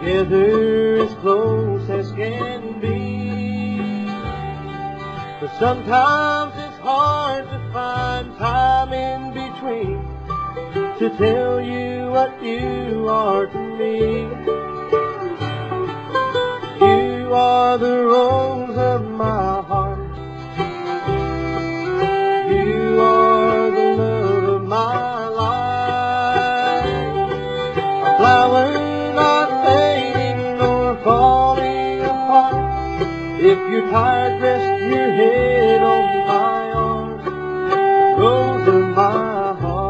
together as close as can be. But sometimes it's hard to find time in between to tell you what you are to me. You are the rose of my heart. You are the love of my life. A flower not fading nor falling apart. If you're tired, rest your head on my arm. The rose of my heart.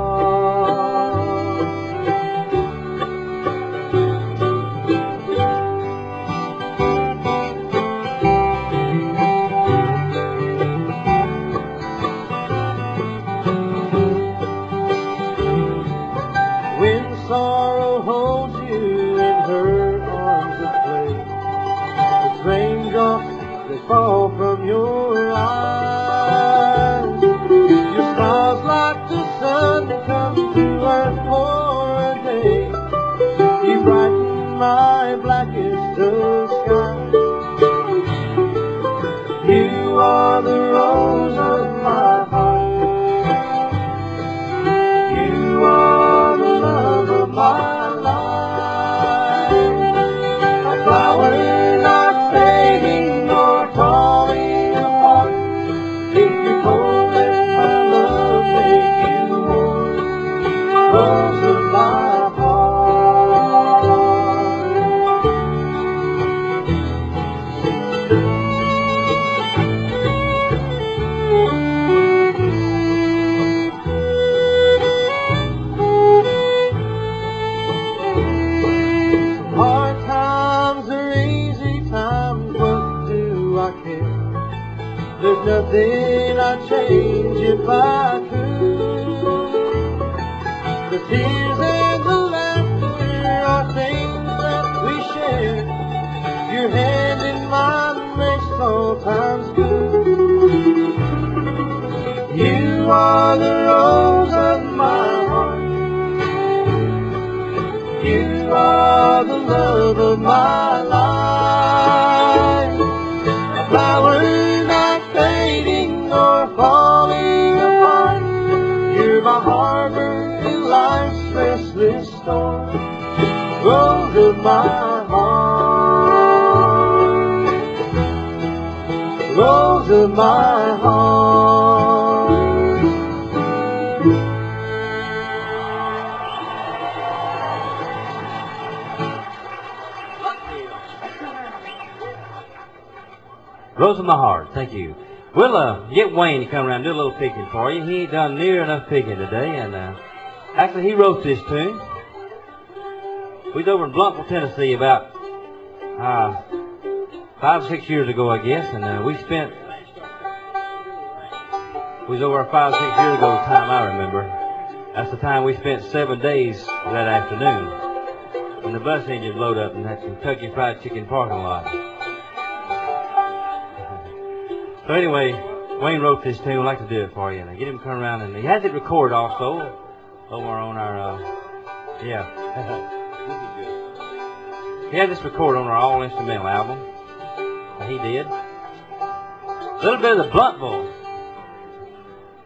When sorrow holds you in her arms of clay, as raindrops they fall from your eyes, your smiles like the sun come to earth for a day. You brighten my blackest of skies. You are the rose of my heart. You are the love of my life. A flower not fading nor falling apart. If you're cold, let my love make you warm. Rose of my heart. Hard times are easy times, what do I care? There's nothing I'd change if I could. The tears and the laughter are things that we share. Your hand in mine makes all times good. You are the rose of my heart. You are the love of my life. A flower not fading nor falling apart. You're my harbor in life's restless storm. Rose of my heart. Rose of my heart. Rose of my heart, thank you. We'll get Wayne to come around and do a little picking for you. He ain't done near enough picking today, and actually he wrote this tune. We was over in Blumpville, Tennessee about 5 or 6 years ago, I guess, and we was over 5 or 6 years ago, the time I remember. That's the time we spent 7 days that afternoon when the bus engine blowed up in that Kentucky Fried Chicken parking lot. So anyway, Wayne wrote this tune. I'd like to do it for you, and get him to come around, and he has it recorded also over on our, yeah. This is good. He had this recorded on our all-instrumental album. He did. A little bit of the Blumpville